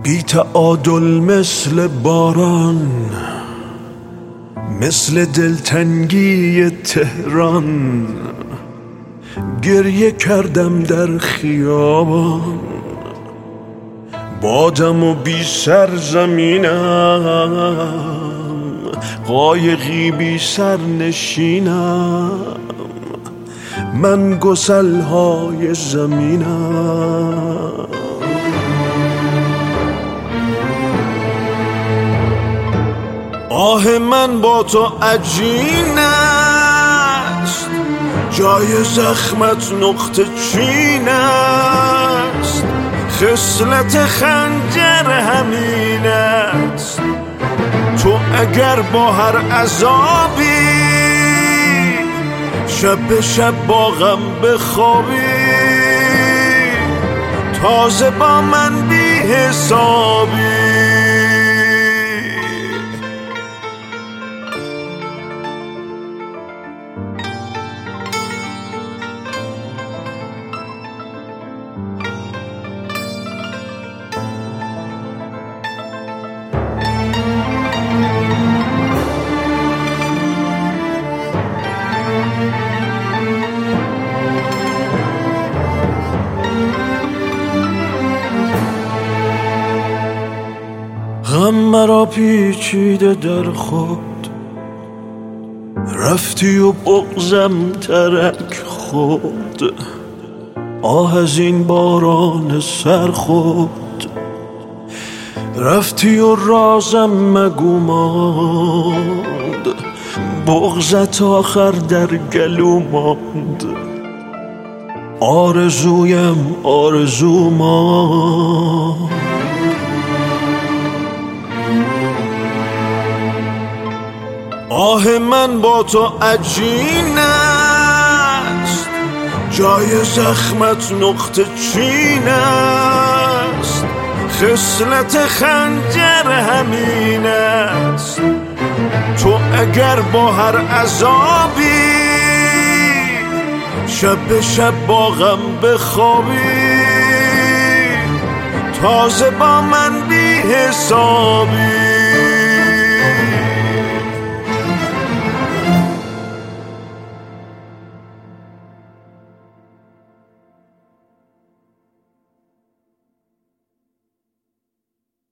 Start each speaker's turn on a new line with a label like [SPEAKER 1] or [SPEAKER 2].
[SPEAKER 1] بی تعادل مثل باران، مثل دلتنگی تهران، گریه کردم در خیابان. بادم و بی سرزمینم، قایقی بی سر نشینم، من گسلهای زمینم. آه من با تو عجین است، جای زخمت نقطه چین است، خصلت خنجر همین است. تو اگر با هر عذابی شب به شب با غم بخوابی، تازه با من بی حسابی. غم مرا پیچیده در خود، رفتی و بغضم ترک خود. آه از این باران سرخود، رفتی و رازم مگو ماند، بغضت آخر در گلو ماند. آرزویم آرزو ماند. آه من با تو عجین است، جای زخمت نقطه چین است، خصلت خنجر همین است. تو اگر با هر عذابی شب به شب با غم بخوابی، تازه با من بی حسابی.